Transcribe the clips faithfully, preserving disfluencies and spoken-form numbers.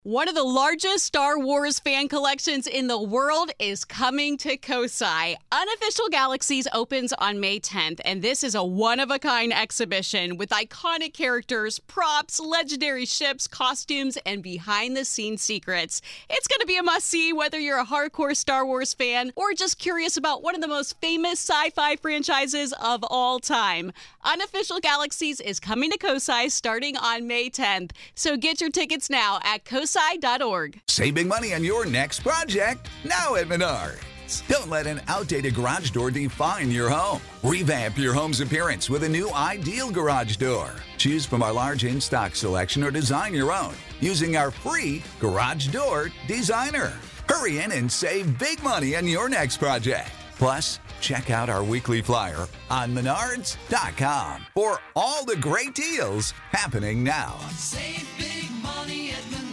One of the largest Star Wars fan collections in the world is coming to Kosai. Unofficial Galaxies opens on May tenth, and this is a one-of-a-kind exhibition with iconic characters, props, legendary ships, costumes, and behind-the-scenes secrets. It's going to be a must-see whether you're a hardcore Star Wars fan or just curious about one of the most famous sci-fi franchises of all time. Unofficial Galaxies is coming to Kosai starting on May tenth, so get your tickets now at Kosai. Save big money on your next project now at Menards. Don't let an outdated garage door define your home. Revamp your home's appearance with a new ideal garage door. Choose from our large in-stock selection or design your own using our free Garage Door Designer. Hurry in and save big money on your next project. Plus, check out our weekly flyer on menards dot com for all the great deals happening now. Save big money at Menards.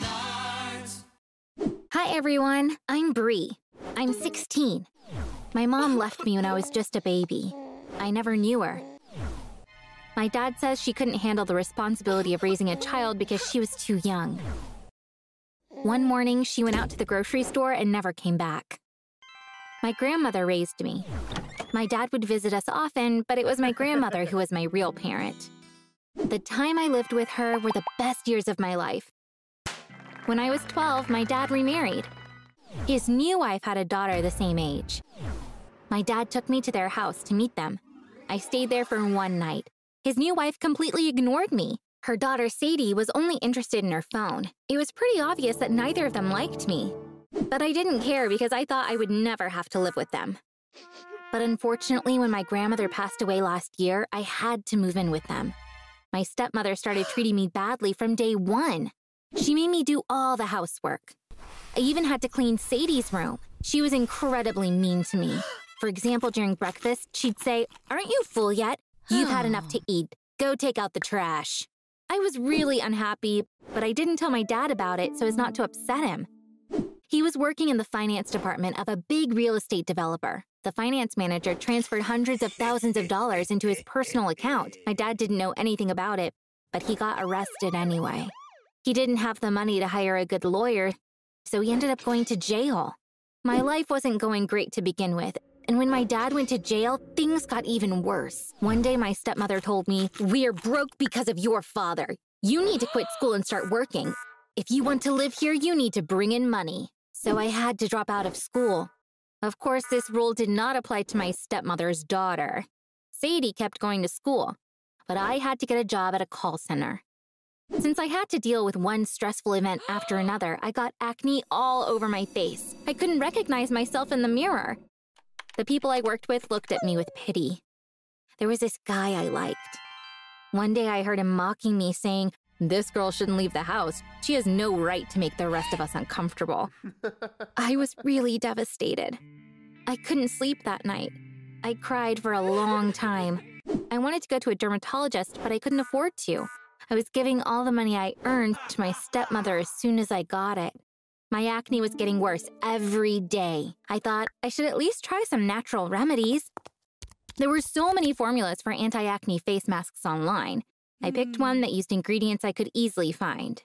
Hi everyone, I'm Bree. I'm sixteen. My mom left me when I was just a baby. I never knew her. My dad says she couldn't handle the responsibility of raising a child because she was too young. One morning, she went out to the grocery store and never came back. My grandmother raised me. My dad would visit us often, but it was my grandmother who was my real parent. The time I lived with her were the best years of my life. When I was twelve, my dad remarried. His new wife had a daughter the same age. My dad took me to their house to meet them. I stayed there for one night. His new wife completely ignored me. Her daughter, Sadie, was only interested in her phone. It was pretty obvious that neither of them liked me. But I didn't care because I thought I would never have to live with them. But unfortunately, when my grandmother passed away last year, I had to move in with them. My stepmother started treating me badly from day one. She made me do all the housework. I even had to clean Sadie's room. She was incredibly mean to me. For example, during breakfast, she'd say, "Aren't you full yet? You've had enough to eat. Go take out the trash." I was really unhappy, but I didn't tell my dad about it so as not to upset him. He was working in the finance department of a big real estate developer. The finance manager transferred hundreds of thousands of dollars into his personal account. My dad didn't know anything about it, but he got arrested anyway. He didn't have the money to hire a good lawyer, so he ended up going to jail. My life wasn't going great to begin with, and when my dad went to jail, things got even worse. One day, my stepmother told me, "We're broke because of your father. You need to quit school and start working. If you want to live here, you need to bring in money." So I had to drop out of school. Of course, this rule did not apply to my stepmother's daughter. Sadie kept going to school, but I had to get a job at a call center. Since I had to deal with one stressful event after another, I got acne all over my face. I couldn't recognize myself in the mirror. The people I worked with looked at me with pity. There was this guy I liked. One day I heard him mocking me, saying, "This girl shouldn't leave the house. She has no right to make the rest of us uncomfortable." I was really devastated. I couldn't sleep that night. I cried for a long time. I wanted to go to a dermatologist, but I couldn't afford to. I was giving all the money I earned to my stepmother as soon as I got it. My acne was getting worse every day. I thought I should at least try some natural remedies. There were so many formulas for anti-acne face masks online. I picked one that used ingredients I could easily find.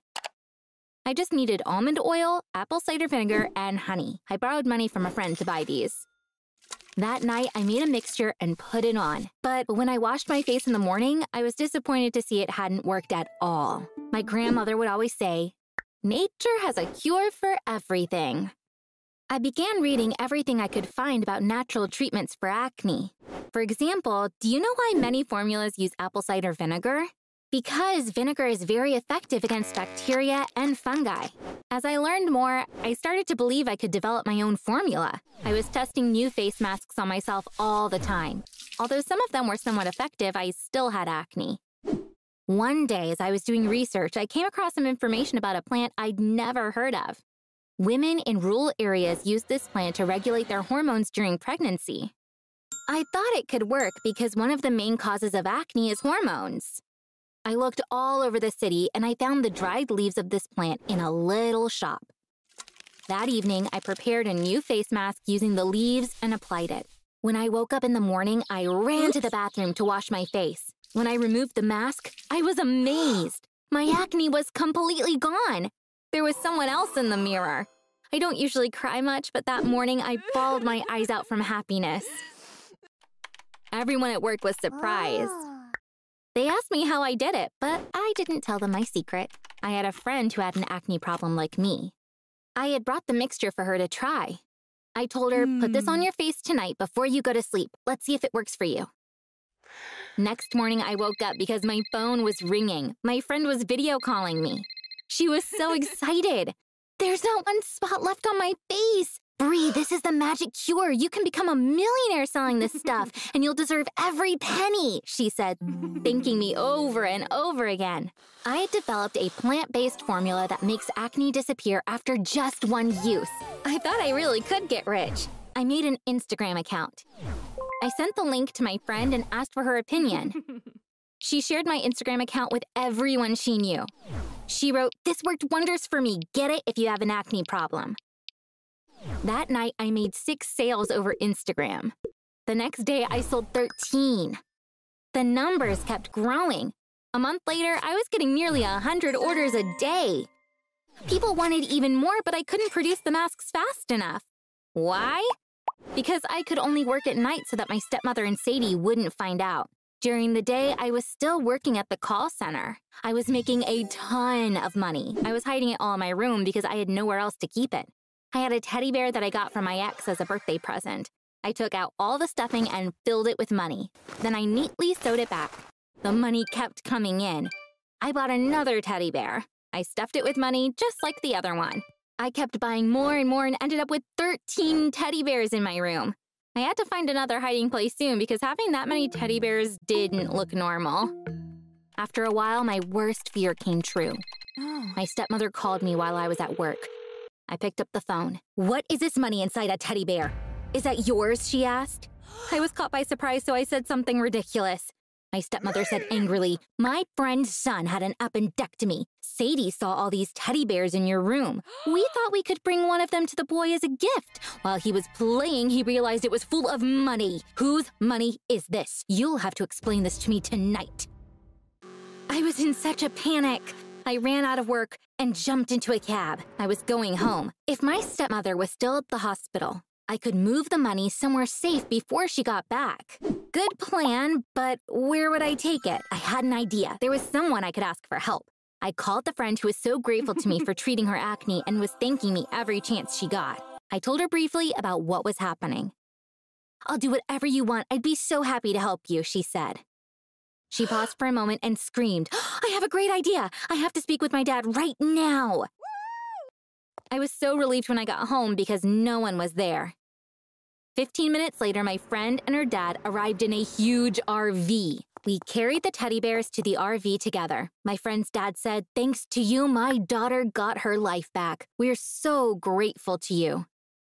I just needed almond oil, apple cider vinegar, and honey. I borrowed money from a friend to buy these. That night, I made a mixture and put it on. But when I washed my face in the morning, I was disappointed to see it hadn't worked at all. My grandmother would always say, "Nature has a cure for everything." I began reading everything I could find about natural treatments for acne. For example, do you know why many formulas use apple cider vinegar? Because vinegar is very effective against bacteria and fungi. As I learned more, I started to believe I could develop my own formula. I was testing new face masks on myself all the time. Although some of them were somewhat effective, I still had acne. One day, as I was doing research, I came across some information about a plant I'd never heard of. Women in rural areas use this plant to regulate their hormones during pregnancy. I thought it could work because one of the main causes of acne is hormones. I looked all over the city and I found the dried leaves of this plant in a little shop. That evening, I prepared a new face mask using the leaves and applied it. When I woke up in the morning, I ran to the bathroom to wash my face. When I removed the mask, I was amazed. My acne was completely gone. There was someone else in the mirror. I don't usually cry much, but that morning I bawled my eyes out from happiness. Everyone at work was surprised. They asked me how I did it, but I didn't tell them my secret. I had a friend who had an acne problem like me. I had brought the mixture for her to try. I told her, put this on your face tonight before you go to sleep. Let's see if it works for you. Next morning, I woke up because my phone was ringing. My friend was video calling me. She was so excited. There's not one spot left on my face. Bree, this is the magic cure. You can become a millionaire selling this stuff, and you'll deserve every penny, she said, thanking me over and over again. I had developed a plant-based formula that makes acne disappear after just one use. I thought I really could get rich. I made an Instagram account. I sent the link to my friend and asked for her opinion. She shared my Instagram account with everyone she knew. She wrote, "This worked wonders for me. Get it if you have an acne problem." That night, I made six sales over Instagram. The next day, I sold thirteen. The numbers kept growing. A month later, I was getting nearly one hundred orders a day. People wanted even more, but I couldn't produce the masks fast enough. Why? Because I could only work at night so that my stepmother and Sadie wouldn't find out. During the day, I was still working at the call center. I was making a ton of money. I was hiding it all in my room because I had nowhere else to keep it. I had a teddy bear that I got from my ex as a birthday present. I took out all the stuffing and filled it with money. Then I neatly sewed it back. The money kept coming in. I bought another teddy bear. I stuffed it with money just like the other one. I kept buying more and more and ended up with thirteen teddy bears in my room. I had to find another hiding place soon because having that many teddy bears didn't look normal. After a while, my worst fear came true. My stepmother called me while I was at work. I picked up the phone. "What is this money inside a teddy bear? Is that yours?" she asked. I was caught by surprise, so I said something ridiculous. My stepmother said angrily, "My friend's son had an appendectomy. Sadie saw all these teddy bears in your room. We thought we could bring one of them to the boy as a gift. While he was playing, he realized it was full of money. Whose money is this? You'll have to explain this to me tonight." I was in such a panic. I ran out of work and jumped into a cab. I was going home. If my stepmother was still at the hospital, I could move the money somewhere safe before she got back. Good plan, but where would I take it? I had an idea. There was someone I could ask for help. I called the friend who was so grateful to me for treating her acne and was thanking me every chance she got. I told her briefly about what was happening. "I'll do whatever you want. I'd be so happy to help you," she said. She paused for a moment and screamed, "I have a great idea. I have to speak with my dad right now." I was so relieved when I got home because no one was there. Fifteen minutes later, my friend and her dad arrived in a huge R V. We carried the teddy bears to the R V together. My friend's dad said, "Thanks to you, my daughter got her life back. We're so grateful to you."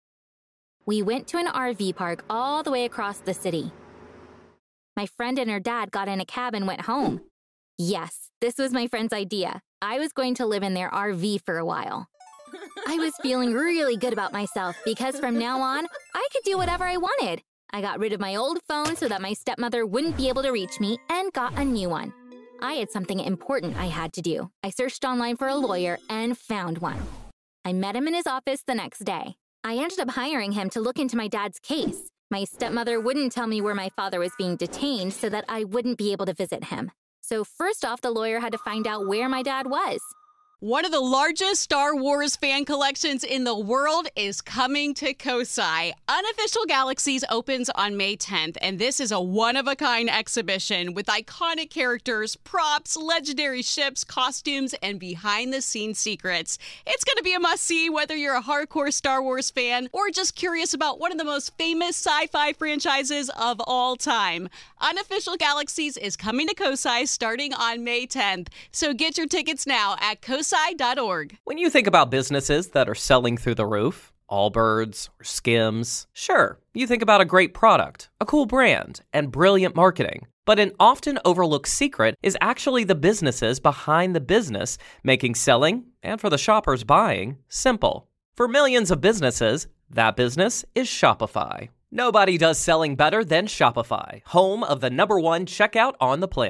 We went to an R V park all the way across the city. My friend and her dad got in a cab and went home. Yes, this was my friend's idea. I was going to live in their R V for a while. I was feeling really good about myself because from now on, I could do whatever I wanted. I got rid of my old phone so that my stepmother wouldn't be able to reach me and got a new one. I had something important I had to do. I searched online for a lawyer and found one. I met him in his office the next day. I ended up hiring him to look into my dad's case. My stepmother wouldn't tell me where my father was being detained so that I wouldn't be able to visit him. So first off, the lawyer had to find out where my dad was. One of the largest Star Wars fan collections in the world is coming to Kosai. Unofficial Galaxies opens on May tenth, and this is a one-of-a-kind exhibition with iconic characters, props, legendary ships, costumes, and behind-the-scenes secrets. It's going to be a must-see whether you're a hardcore Star Wars fan or just curious about one of the most famous sci-fi franchises of all time. Unofficial Galaxies is coming to Kosai starting on May tenth, so get your tickets now at kosai dot org. When you think about businesses that are selling through the roof, Allbirds or Skims, sure, you think about a great product, a cool brand, and brilliant marketing. But an often overlooked secret is actually the businesses behind the business, making selling, and for the shoppers buying, simple. For millions of businesses, that business is Shopify. Nobody does selling better than Shopify, home of the number one checkout on the planet.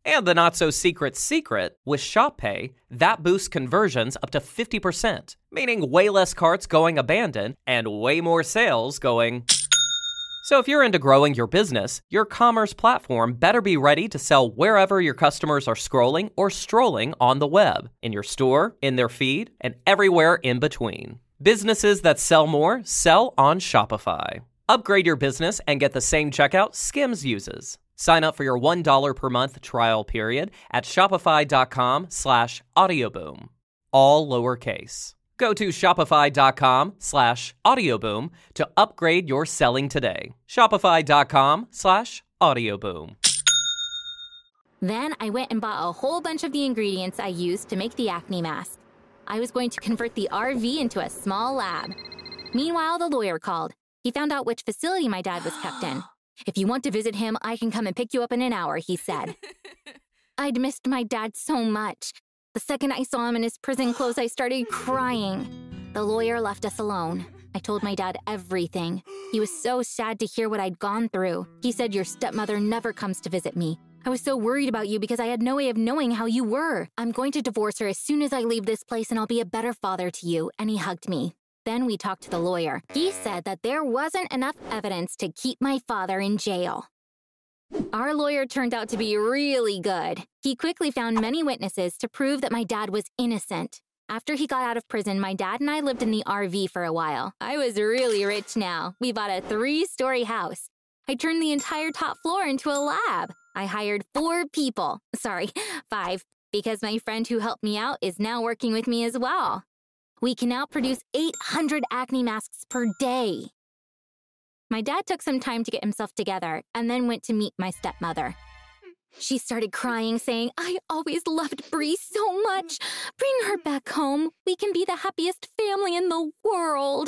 And the not-so-secret secret, with Shop Pay, that boosts conversions up to fifty percent, meaning way less carts going abandoned and way more sales going... So if you're into growing your business, your commerce platform better be ready to sell wherever your customers are scrolling or strolling on the web, in your store, in their feed, and everywhere in between. Businesses that sell more sell on Shopify. Upgrade your business and get the same checkout Skims uses. Sign up for your one dollar per month trial period at shopify.com slash audioboom. All lowercase. Go to shopify.com slash audioboom to upgrade your selling today. Shopify.com slash audioboom. Then I went and bought a whole bunch of the ingredients I used to make the acne mask. I was going to convert the R V into a small lab. Meanwhile, the lawyer called. He found out which facility my dad was kept in. If you want to visit him, I can come and pick you up in an hour, he said. I'd missed my dad so much. The second I saw him in his prison clothes, I started crying. The lawyer left us alone. I told my dad everything. He was so sad to hear what I'd gone through. He said, your stepmother never comes to visit me. I was so worried about you because I had no way of knowing how you were. I'm going to divorce her as soon as I leave this place and I'll be a better father to you. And he hugged me. Then we talked to the lawyer. He said that there wasn't enough evidence to keep my father in jail. Our lawyer turned out to be really good. He quickly found many witnesses to prove that my dad was innocent. After he got out of prison, my dad and I lived in the R V for a while. I was really rich now. We bought a three-story house. I turned the entire top floor into a lab. I hired four people. Sorry, five, because my friend who helped me out is now working with me as well. We can now produce eight hundred acne masks per day. My dad took some time to get himself together and then went to meet my stepmother. She started crying, saying, I always loved Bree so much. Bring her back home. We can be the happiest family in the world.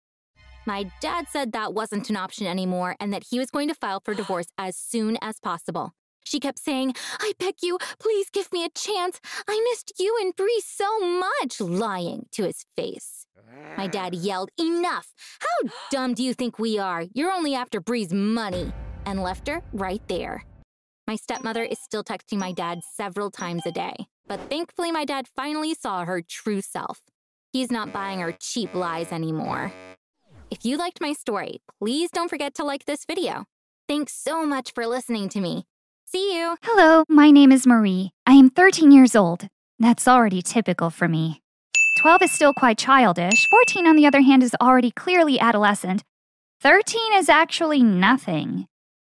My dad said that wasn't an option anymore and that he was going to file for divorce as soon as possible. She kept saying, I beg you, please give me a chance. I missed you and Bree so much, lying to his face. My dad yelled, enough! How dumb do you think we are? You're only after Bree's money. And left her right there. My stepmother is still texting my dad several times a day. But thankfully, my dad finally saw her true self. He's not buying her cheap lies anymore. If you liked my story, please don't forget to like this video. Thanks so much for listening to me. See you! Hello, my name is Marie. I am thirteen years old. That's already typical for me. twelve is still quite childish. fourteen, on the other hand, is already clearly adolescent. thirteen is actually nothing.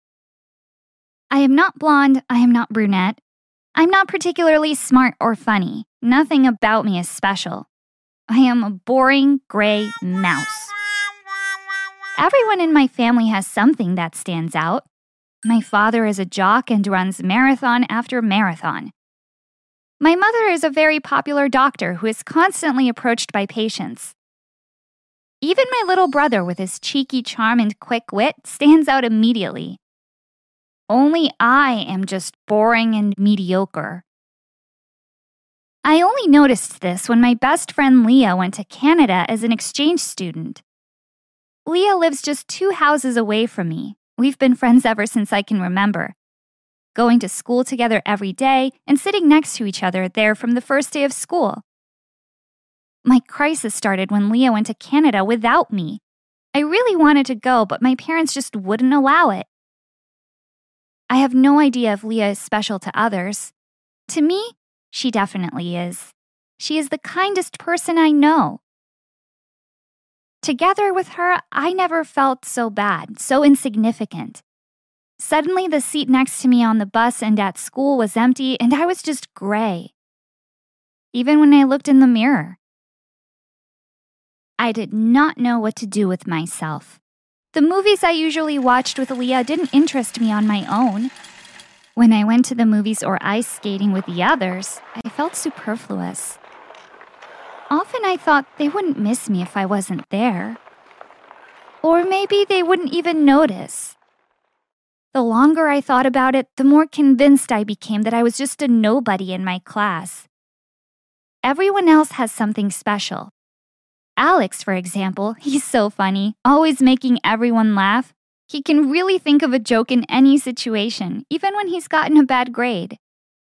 I am not blonde. I am not brunette. I'm not particularly smart or funny. Nothing about me is special. I am a boring gray mouse. Everyone in my family has something that stands out. My father is a jock and runs marathon after marathon. My mother is a very popular doctor who is constantly approached by patients. Even my little brother, with his cheeky charm and quick wit, stands out immediately. Only I am just boring and mediocre. I only noticed this when my best friend Leah went to Canada as an exchange student. Leah lives just two houses away from me. We've been friends ever since I can remember, going to school together every day and sitting next to each other there from the first day of school. My crisis started when Leah went to Canada without me. I really wanted to go, but my parents just wouldn't allow it. I have no idea if Leah is special to others. To me, she definitely is. She is the kindest person I know. Together with her, I never felt so bad, so insignificant. Suddenly, the seat next to me on the bus and at school was empty, and I was just gray. Even when I looked in the mirror. I did not know what to do with myself. The movies I usually watched with Leah didn't interest me on my own. When I went to the movies or ice skating with the others, I felt superfluous. Often I thought they wouldn't miss me if I wasn't there. Or maybe they wouldn't even notice. The longer I thought about it, the more convinced I became that I was just a nobody in my class. Everyone else has something special. Alex, for example, he's so funny, always making everyone laugh. He can really think of a joke in any situation, even when he's gotten a bad grade.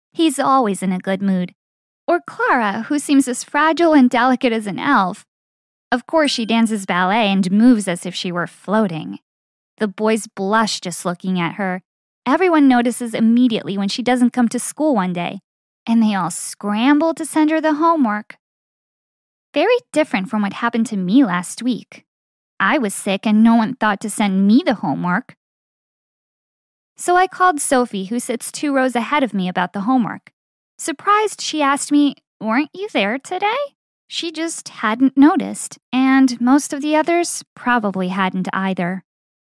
He's always in a good mood. Or Clara, who seems as fragile and delicate as an elf. Of course, she dances ballet and moves as if she were floating. The boys blush just looking at her. Everyone notices immediately when she doesn't come to school one day, and they all scramble to send her the homework. Very different from what happened to me last week. I was sick and no one thought to send me the homework. So I called Sophie, who sits two rows ahead of me, about the homework. Surprised, she asked me, "Weren't you there today?" She just hadn't noticed, and most of the others probably hadn't either.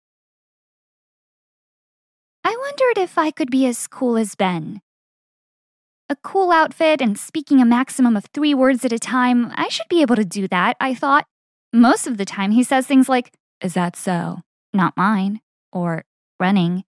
I wondered if I could be as cool as Ben. A cool outfit and speaking a maximum of three words at a time, I should be able to do that, I thought. Most of the time he says things like, "Is that so? Not mine," or "running."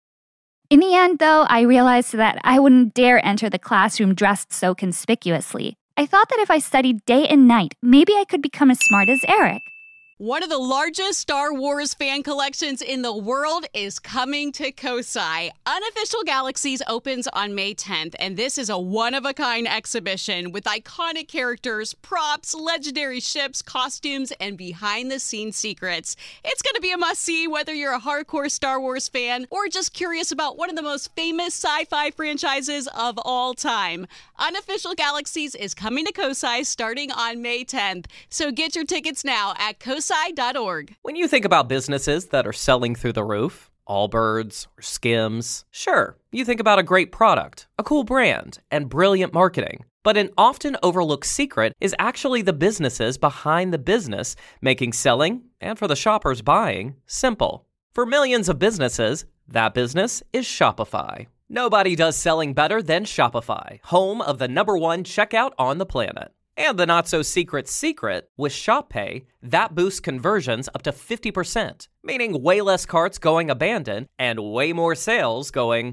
In the end, though, I realized that I wouldn't dare enter the classroom dressed so conspicuously. I thought that if I studied day and night, maybe I could become as smart as Eric. One of the largest Star Wars fan collections in the world is coming to Kosai. Unofficial Galaxies opens on May tenth, and this is a one-of-a-kind exhibition with iconic characters, props, legendary ships, costumes, and behind-the-scenes secrets. It's going to be a must-see whether you're a hardcore Star Wars fan or just curious about one of the most famous sci-fi franchises of all time. Unofficial Galaxies is coming to Kosai starting on May tenth, so get your tickets now at kosai dot org. When you think about businesses that are selling through the roof, Allbirds or Skims, sure, you think about a great product, a cool brand, and brilliant marketing. But an often overlooked secret is actually the businesses behind the business, making selling, and for the shoppers buying, simple. For millions of businesses, that business is Shopify. Nobody does selling better than Shopify, home of the number one checkout on the planet. And the not-so-secret secret, with ShopPay, that boosts conversions up to fifty percent, meaning way less carts going abandoned and way more sales going...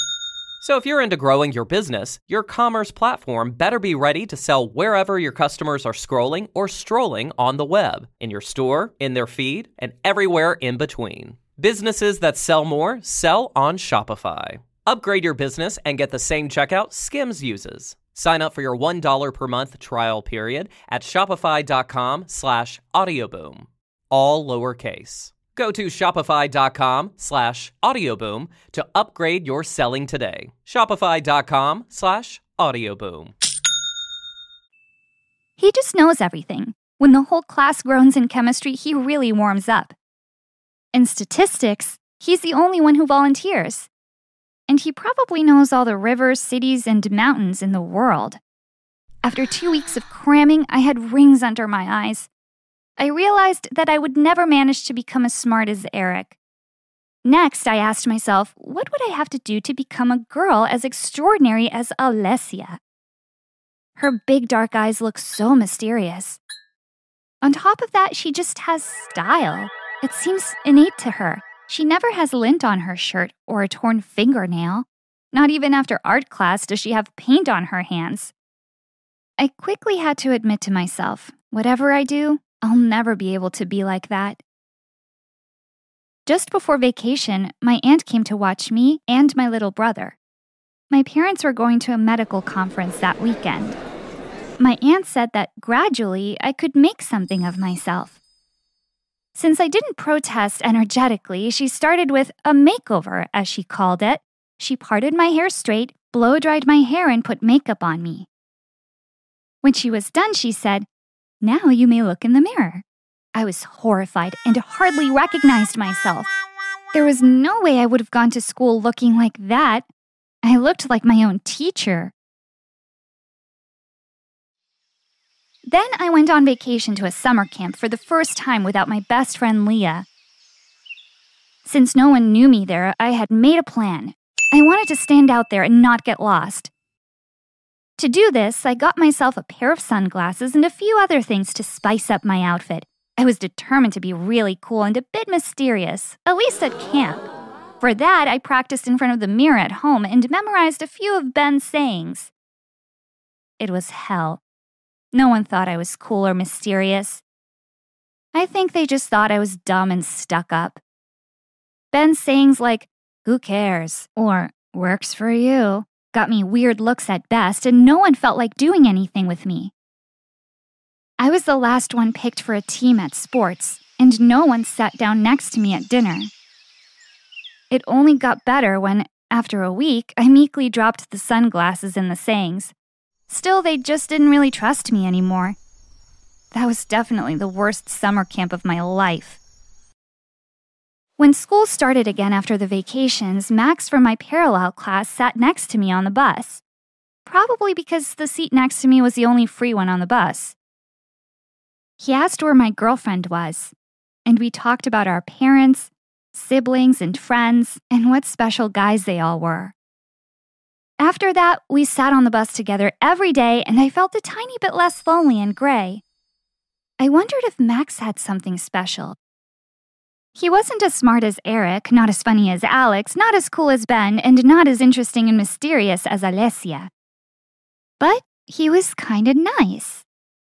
So if you're into growing your business, your commerce platform better be ready to sell wherever your customers are scrolling or strolling on the web, in your store, in their feed, and everywhere in between. Businesses that sell more sell on Shopify. Upgrade your business and get the same checkout Skims uses. Sign up for your one dollar per month trial period at shopify.com slash audioboom. All lowercase. Go to shopify.com slash audioboom to upgrade your selling today. Shopify.com slash audioboom. He just knows everything. When the whole class groans in chemistry, he really warms up. In statistics, he's the only one who volunteers. And he probably knows all the rivers, cities, and mountains in the world. After two weeks of cramming, I had rings under my eyes. I realized that I would never manage to become as smart as Eric. Next, I asked myself, what would I have to do to become a girl as extraordinary as Alessia? Her big dark eyes look so mysterious. On top of that, she just has style. It seems innate to her. She never has lint on her shirt or a torn fingernail. Not even after art class does she have paint on her hands. I quickly had to admit to myself, whatever I do, I'll never be able to be like that. Just before vacation, my aunt came to watch me and my little brother. My parents were going to a medical conference that weekend. My aunt said that gradually I could make something of myself. Since I didn't protest energetically, she started with a makeover, as she called it. She parted my hair straight, blow-dried my hair, and put makeup on me. When she was done, she said, "Now you may look in the mirror." I was horrified and hardly recognized myself. There was no way I would have gone to school looking like that. I looked like my own teacher. Then I went on vacation to a summer camp for the first time without my best friend Leah. Since no one knew me there, I had made a plan. I wanted to stand out there and not get lost. To do this, I got myself a pair of sunglasses and a few other things to spice up my outfit. I was determined to be really cool and a bit mysterious, at least at camp. For that, I practiced in front of the mirror at home and memorized a few of Ben's sayings. It was hell. No one thought I was cool or mysterious. I think they just thought I was dumb and stuck up. Ben's sayings like, "Who cares?" or "Works for you," got me weird looks at best, and no one felt like doing anything with me. I was the last one picked for a team at sports, and no one sat down next to me at dinner. It only got better when, after a week, I meekly dropped the sunglasses and the sayings. Still, they just didn't really trust me anymore. That was definitely the worst summer camp of my life. When school started again after the vacations, Max from my parallel class sat next to me on the bus. Probably because the seat next to me was the only free one on the bus. He asked where my girlfriend was, and we talked about our parents, siblings, and friends, and what special guys they all were. After that, we sat on the bus together every day, and I felt a tiny bit less lonely and gray. I wondered if Max had something special. He wasn't as smart as Eric, not as funny as Alex, not as cool as Ben, and not as interesting and mysterious as Alessia. But he was kinda nice.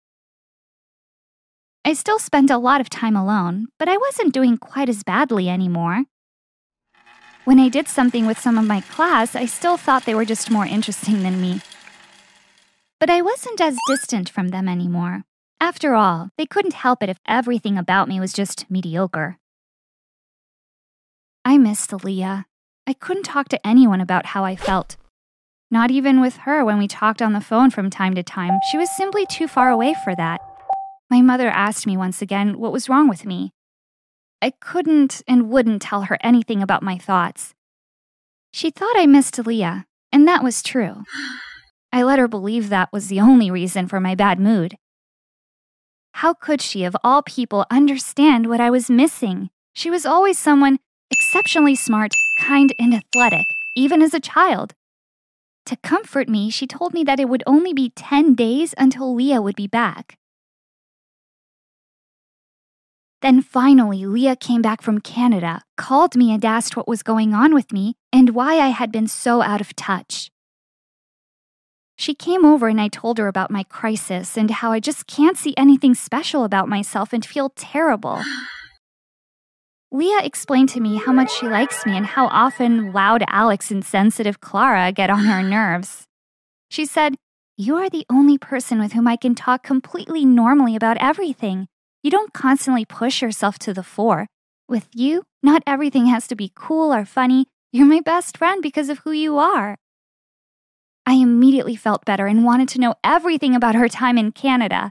I still spent a lot of time alone, but I wasn't doing quite as badly anymore. When I did something with some of my class, I still thought they were just more interesting than me. But I wasn't as distant from them anymore. After all, they couldn't help it if everything about me was just mediocre. I missed Leah. I couldn't talk to anyone about how I felt. Not even with her when we talked on the phone from time to time. She was simply too far away for that. My mother asked me once again what was wrong with me. I couldn't and wouldn't tell her anything about my thoughts. She thought I missed Leah, and that was true. I let her believe that was the only reason for my bad mood. How could she, of all people, understand what I was missing? She was always someone exceptionally smart, kind, and athletic, even as a child. To comfort me, she told me that it would only be ten days until Leah would be back. Then finally, Leah came back from Canada, called me and asked what was going on with me and why I had been so out of touch. She came over and I told her about my crisis and how I just can't see anything special about myself and feel terrible. Leah explained to me how much she likes me and how often loud Alex and sensitive Clara get on her nerves. She said, "You are the only person with whom I can talk completely normally about everything. You don't constantly push yourself to the fore. With you, not everything has to be cool or funny. You're my best friend because of who you are." I immediately felt better and wanted to know everything about her time in Canada.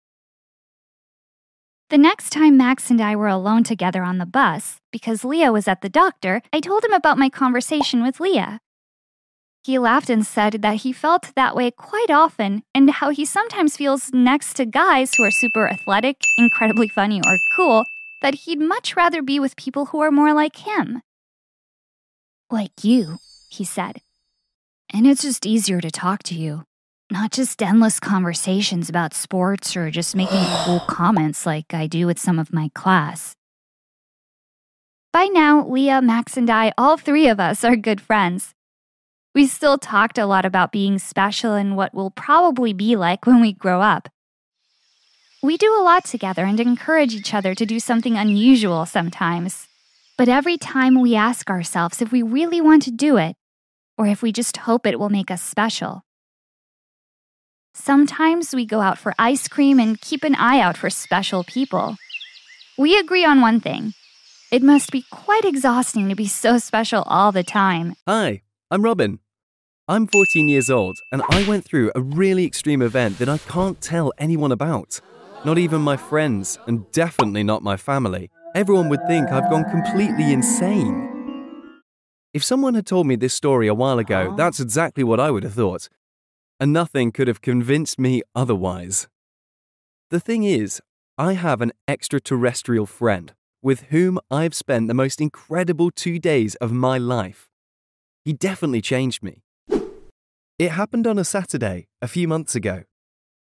The next time Max and I were alone together on the bus, because Leah was at the doctor, I told him about my conversation with Leah. He laughed and said that he felt that way quite often and how he sometimes feels next to guys who are super athletic, incredibly funny, or cool, that he'd much rather be with people who are more like him. "Like you," he said. "And it's just easier to talk to you. Not just endless conversations about sports or just making cool comments like I do with some of my class." By now, Leah, Max, and I, all three of us, are good friends. We still talked a lot about being special and what we'll probably be like when we grow up. We do a lot together and encourage each other to do something unusual sometimes. But every time we ask ourselves if we really want to do it, or if we just hope it will make us special. Sometimes we go out for ice cream and keep an eye out for special people. We agree on one thing. It must be quite exhausting to be so special all the time. Hi, I'm Robin. I'm fourteen years old and I went through a really extreme event that I can't tell anyone about. Not even my friends, and definitely not my family. Everyone would think I've gone completely insane. If someone had told me this story a while ago, that's exactly what I would have thought. And nothing could have convinced me otherwise. The thing is, I have an extraterrestrial friend with whom I've spent the most incredible two days of my life. He definitely changed me. It happened on a Saturday, a few months ago.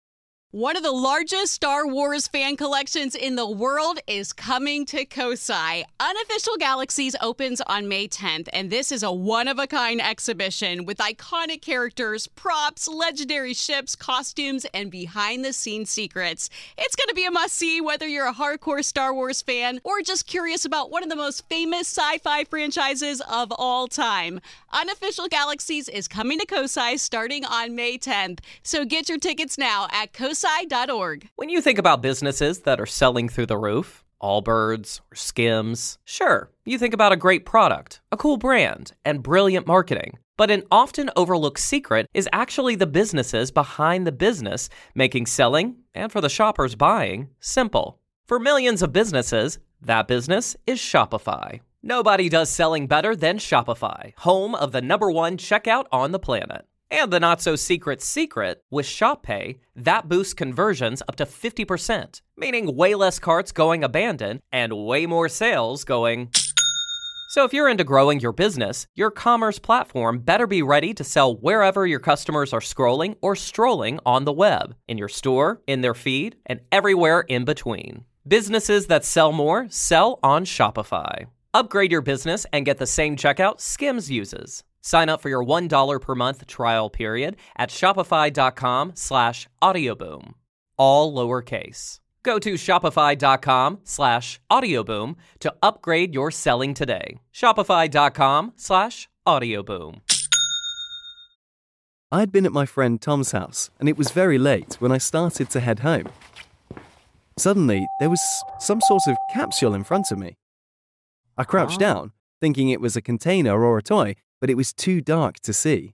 One of the largest Star Wars fan collections in the world is coming to Kosai. Unofficial Galaxies opens on May tenth, and this is a one-of-a-kind exhibition with iconic characters, props, legendary ships, costumes, and behind-the-scenes secrets. It's going to be a must-see whether you're a hardcore Star Wars fan or just curious about one of the most famous sci-fi franchises of all time. Unofficial Galaxies is coming to Kosai starting on May tenth, so get your tickets now at kosai dot org. When you think about businesses that are selling through the roof, Allbirds or Skims, sure, you think about a great product, a cool brand, and brilliant marketing. But an often overlooked secret is actually the businesses behind the business, making selling, and for the shoppers buying, simple. For millions of businesses, that business is Shopify. Nobody does selling better than Shopify, home of the number one checkout on the planet. And the not-so-secret secret, with Shop Pay, that boosts conversions up to fifty percent, meaning way less carts going abandoned and way more sales going... So if you're into growing your business, your commerce platform better be ready to sell wherever your customers are scrolling or strolling on the web, in your store, in their feed, and everywhere in between. Businesses that sell more sell on Shopify. Upgrade your business and get the same checkout Skims uses. Sign up for your one dollar per month trial period at shopify.com slash audioboom. All lowercase. Go to shopify.com slash audioboom to upgrade your selling today. Shopify.com slash audioboom. I'd been at my friend Tom's house, and it was very late when I started to head home. Suddenly, there was some sort of capsule in front of me. I crouched Oh. down, thinking it was a container or a toy, but it was too dark to see.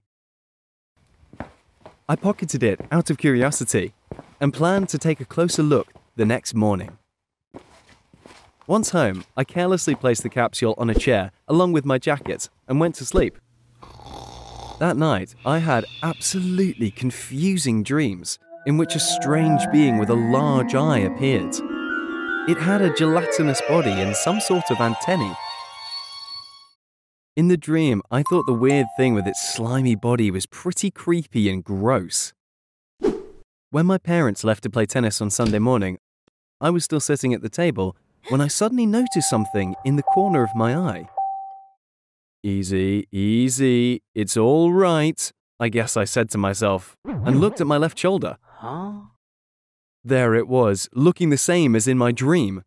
I pocketed it out of curiosity and planned to take a closer look the next morning. Once home, I carelessly placed the capsule on a chair along with my jacket and went to sleep. That night, I had absolutely confusing dreams in which a strange being with a large eye appeared. It had a gelatinous body and some sort of antennae. In the dream, I thought the weird thing with its slimy body was pretty creepy and gross. When my parents left to play tennis on Sunday morning, I was still sitting at the table when I suddenly noticed something in the corner of my eye. Easy, easy, it's all right, I guess I said to myself, and looked at my left shoulder. Huh? There it was, looking the same as in my dream.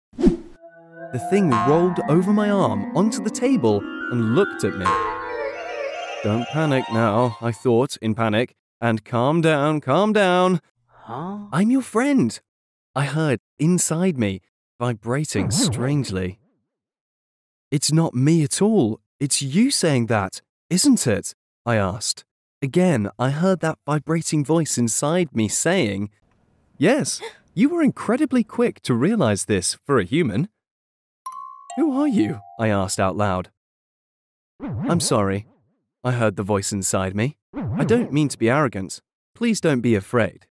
The thing rolled over my arm onto the table and looked at me. Don't panic now, I thought in panic, and calm down, calm down. Huh? I'm your friend, I heard inside me, vibrating strangely. It's not me at all, it's you saying that, isn't it? I asked. Again, I heard that vibrating voice inside me saying, yes, you were incredibly quick to realize this for a human. Who are you? I asked out loud. I'm sorry, I heard the voice inside me. I don't mean to be arrogant. Please don't be afraid.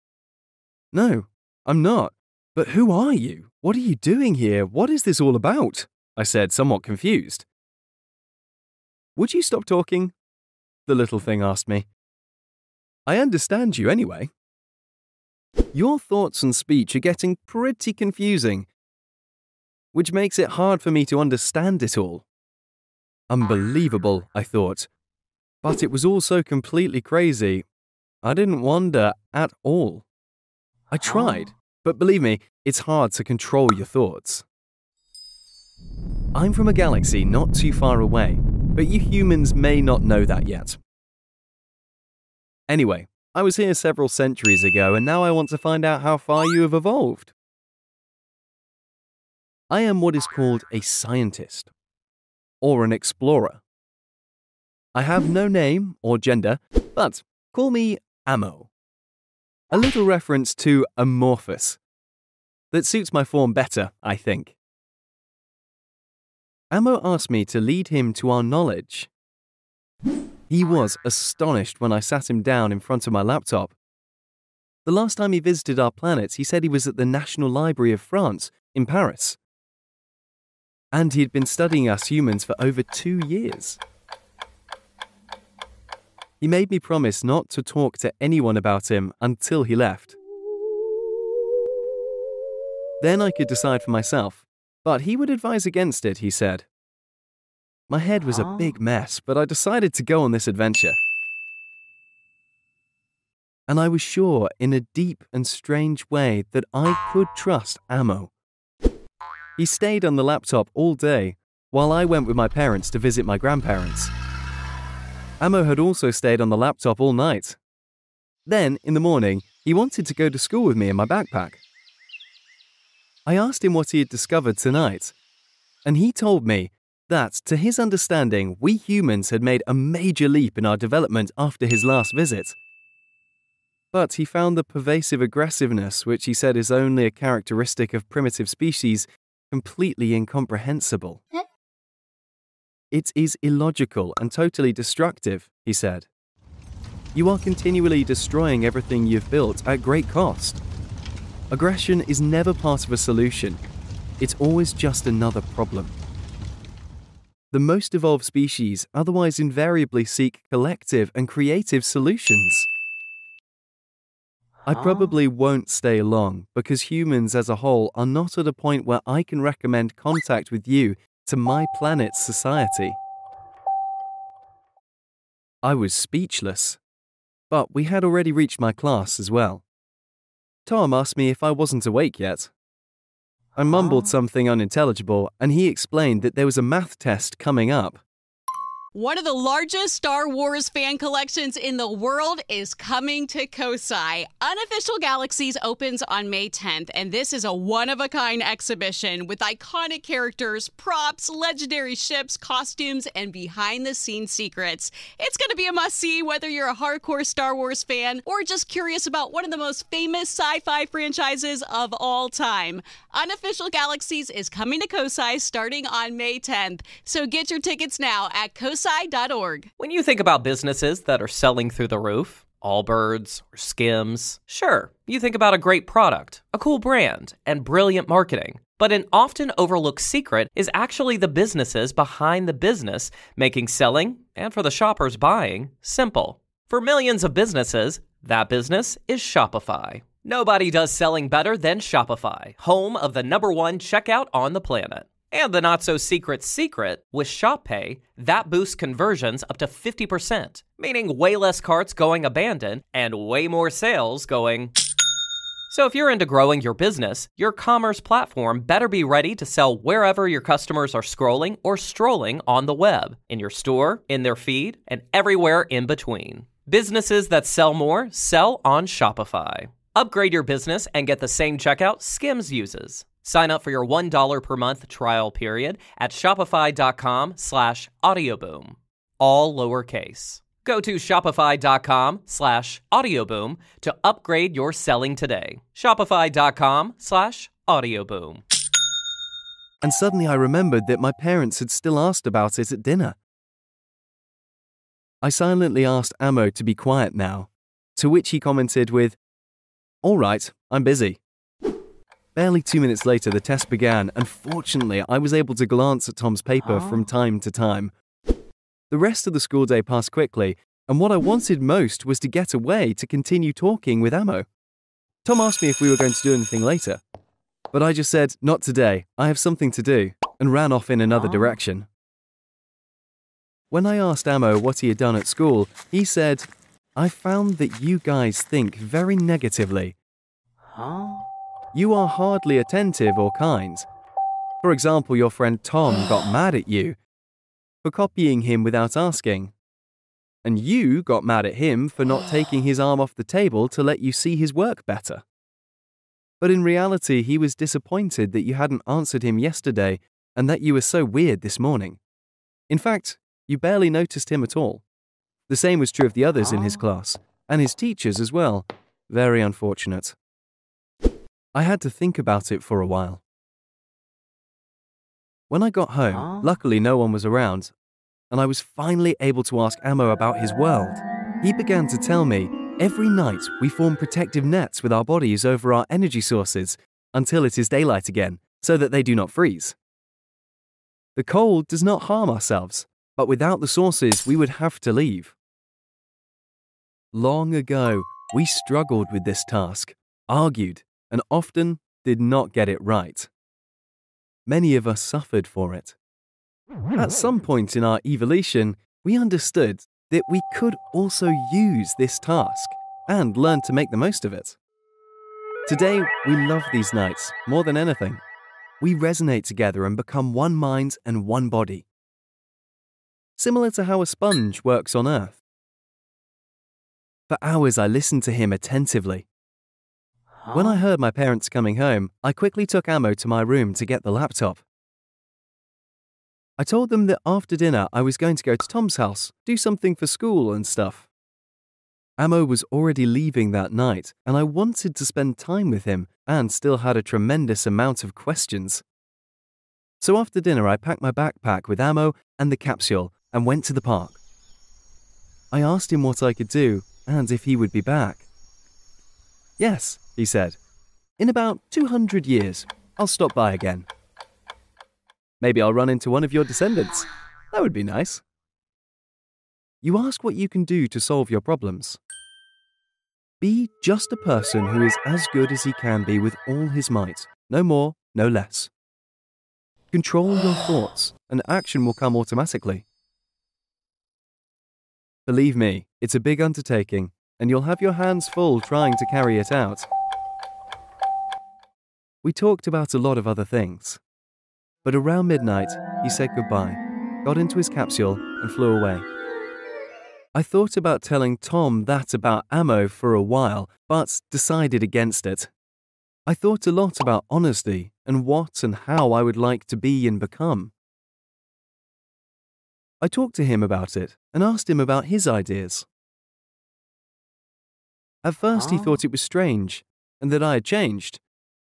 No, I'm not. But who are you? What are you doing here? What is this all about? I said, somewhat confused. Would you stop talking? The little thing asked me. I understand you anyway. Your thoughts and speech are getting pretty confusing, which makes it hard for me to understand it all. Unbelievable, I thought. But it was all so completely crazy. I didn't wonder at all. I tried, but believe me, it's hard to control your thoughts. I'm from a galaxy not too far away, but you humans may not know that yet. Anyway, I was here several centuries ago, and now I want to find out how far you have evolved. I am what is called a scientist, or an explorer. I have no name or gender, but call me Ammo. A little reference to amorphous. That suits my form better, I think. Ammo asked me to lead him to our knowledge. He was astonished when I sat him down in front of my laptop. The last time he visited our planet, he said he was at the National Library of France in Paris. And he'd been studying us humans for over two years. He made me promise not to talk to anyone about him until he left. Then I could decide for myself. But he would advise against it, he said. My head was a big mess, but I decided to go on this adventure. And I was sure, in a deep and strange way, that I could trust Amo. He stayed on the laptop all day, while I went with my parents to visit my grandparents. Amo had also stayed on the laptop all night. Then, in the morning, he wanted to go to school with me in my backpack. I asked him what he had discovered tonight, and he told me that, to his understanding, we humans had made a major leap in our development after his last visit. But he found the pervasive aggressiveness, which he said is only a characteristic of primitive species, completely incomprehensible. It is illogical and totally destructive, he said. You are continually destroying everything you've built at great cost. Aggression is never part of a solution. It's always just another problem. The most evolved species otherwise invariably seek collective and creative solutions. I probably won't stay long because humans as a whole are not at a point where I can recommend contact with you to my planet's society. I was speechless, but we had already reached my class as well. Tom asked me if I wasn't awake yet. I mumbled something unintelligible, and he explained that there was a math test coming up. One of the largest Star Wars fan collections in the world is coming to Kosai. Unofficial Galaxies opens on May tenth, and this is a one-of-a-kind exhibition with iconic characters, props, legendary ships, costumes, and behind-the-scenes secrets. It's going to be a must-see whether you're a hardcore Star Wars fan or just curious about one of the most famous sci-fi franchises of all time. Unofficial Galaxies is coming to Kosai starting on May tenth, so get your tickets now at kosai dot org. When you think about businesses that are selling through the roof, Allbirds or Skims, sure, you think about a great product, a cool brand, and brilliant marketing. But an often overlooked secret is actually the businesses behind the business, making selling, and for the shoppers buying, simple. For millions of businesses, that business is Shopify. Nobody does selling better than Shopify, home of the number one checkout on the planet. And the not-so-secret secret, with Shop Pay, that boosts conversions up to fifty percent, meaning way less carts going abandoned and way more sales going... So if you're into growing your business, your commerce platform better be ready to sell wherever your customers are scrolling or strolling on the web, in your store, in their feed, and everywhere in between. Businesses that sell more sell on Shopify. Upgrade your business and get the same checkout Skims uses. Sign up for your one dollar per month trial period at shopify.com slash audioboom. All lowercase. Go to shopify.com slash audioboom to upgrade your selling today. Shopify.com slash audioboom. And suddenly I remembered that my parents had still asked about it at dinner. I silently asked Amo to be quiet now, to which he commented with, "All right, I'm busy." Barely two minutes later, the test began, and fortunately, I was able to glance at Tom's paper from time to time. The rest of the school day passed quickly, and what I wanted most was to get away to continue talking with Amo. Tom asked me if we were going to do anything later, but I just said, "Not today, I have something to do," and ran off in another direction. When I asked Amo what he had done at school, he said, "I found that you guys think very negatively. You are hardly attentive or kind. For example, your friend Tom got mad at you for copying him without asking. And you got mad at him for not taking his arm off the table to let you see his work better. But in reality, he was disappointed that you hadn't answered him yesterday and that you were so weird this morning. In fact, you barely noticed him at all. The same was true of the others in his class, and his teachers as well. Very unfortunate." I had to think about it for a while. When I got home, luckily no one was around, and I was finally able to ask Amo about his world. He began to tell me, every night we form protective nets with our bodies over our energy sources until it is daylight again, so that they do not freeze. The cold does not harm ourselves, but without the sources we would have to leave. Long ago, we struggled with this task, argued, and often did not get it right. Many of us suffered for it. At some point in our evolution, we understood that we could also use this task and learn to make the most of it. Today, we love these nights more than anything. We resonate together and become one mind and one body. Similar to how a sponge works on Earth. For hours, I listened to him attentively. When I heard my parents coming home, I quickly took Ammo to my room to get the laptop. I told them that after dinner, I was going to go to Tom's house, do something for school and stuff. Ammo was already leaving that night, and I wanted to spend time with him and still had a tremendous amount of questions. So after dinner, I packed my backpack with Ammo and the capsule and went to the park. I asked him what I could do and if he would be back. Yes, he said. In about two hundred years, I'll stop by again. Maybe I'll run into one of your descendants. That would be nice. You ask what you can do to solve your problems. Be just a person who is as good as he can be with all his might, no more, no less. Control your thoughts, and action will come automatically. Believe me, it's a big undertaking, and you'll have your hands full trying to carry it out. We talked about a lot of other things. But around midnight, he said goodbye, got into his capsule, and flew away. I thought about telling Tom that about Ammo for a while, but decided against it. I thought a lot about honesty and what and how I would like to be and become. I talked to him about it and asked him about his ideas. At first, he thought it was strange and that I had changed.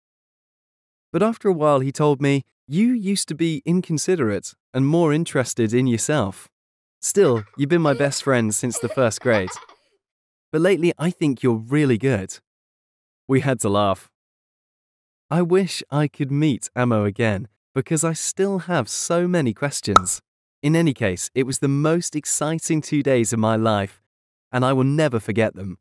But after a while, he told me, "You used to be inconsiderate and more interested in yourself. Still, you've been my best friend since the first grade. But lately, I think you're really good." We had to laugh. I wish I could meet Ammo again because I still have so many questions. In any case, it was the most exciting two days of my life, and I will never forget them.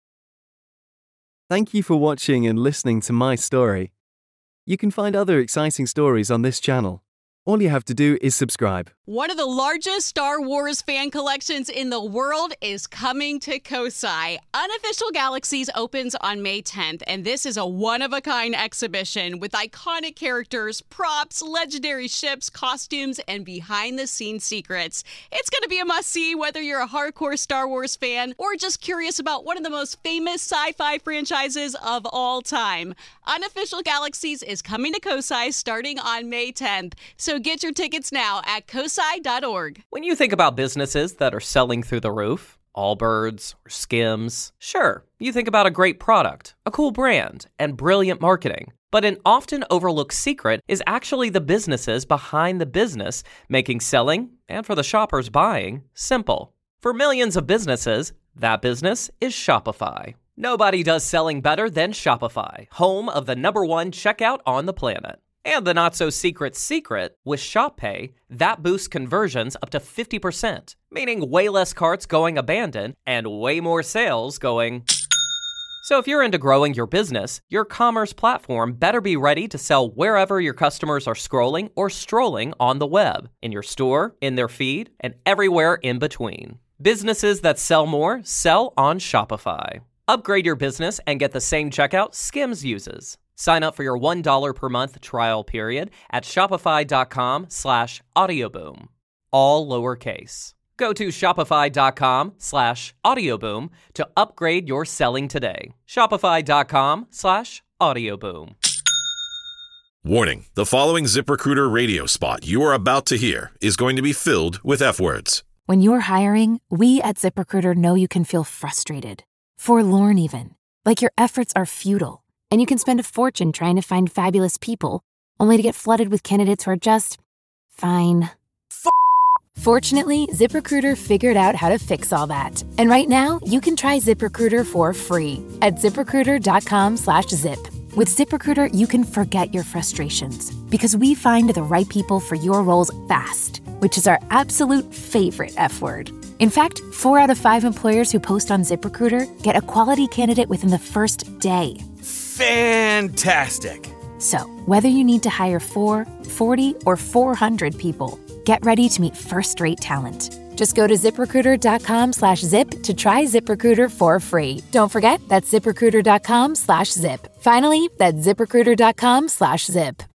Thank you for watching and listening to my story. You can find other exciting stories on this channel. All you have to do is subscribe. One of the largest Star Wars fan collections in the world is coming to Kosai. Unofficial Galaxies opens on May tenth, and this is a one-of-a-kind exhibition with iconic characters, props, legendary ships, costumes, and behind-the-scenes secrets. It's going to be a must-see whether you're a hardcore Star Wars fan or just curious about one of the most famous sci-fi franchises of all time. Unofficial Galaxies is coming to Kosai starting on May tenth, so get your tickets now at kosai dot org. When you think about businesses that are selling through the roof, Allbirds or Skims, sure, you think about a great product, a cool brand, and brilliant marketing. But an often overlooked secret is actually the businesses behind the business, making selling, and for the shoppers buying, simple. For millions of businesses, that business is Shopify. Nobody does selling better than Shopify, home of the number one checkout on the planet. And the not-so-secret secret, with Shop Pay, that boosts conversions up to fifty percent, meaning way less carts going abandoned and way more sales going... So if you're into growing your business, your commerce platform better be ready to sell wherever your customers are scrolling or strolling on the web, in your store, in their feed, and everywhere in between. Businesses that sell more sell on Shopify. Upgrade your business and get the same checkout Skims uses. Sign up for your one dollar per month trial period at shopify.com slash audioboom. All lowercase. Go to shopify.com slash audioboom to upgrade your selling today. Shopify.com slash audioboom. Warning, the following ZipRecruiter radio spot you are about to hear is going to be filled with F-words. When you're hiring, we at ZipRecruiter know you can feel frustrated, forlorn even, like your efforts are futile. And you can spend a fortune trying to find fabulous people, only to get flooded with candidates who are just fine. F- Fortunately, ZipRecruiter figured out how to fix all that. And right now, you can try ZipRecruiter for free at ZipRecruiter.com slash zip. With ZipRecruiter, you can forget your frustrations because we find the right people for your roles fast, which is our absolute favorite F word. In fact, four out of five employers who post on ZipRecruiter get a quality candidate within the first day. Fantastic. So, whether you need to hire four, forty, or four hundred people, get ready to meet first-rate talent. Just go to ZipRecruiter.com slash zip to try ZipRecruiter for free. Don't forget, that's ZipRecruiter.com slash zip. Finally, that's ZipRecruiter.com slash zip.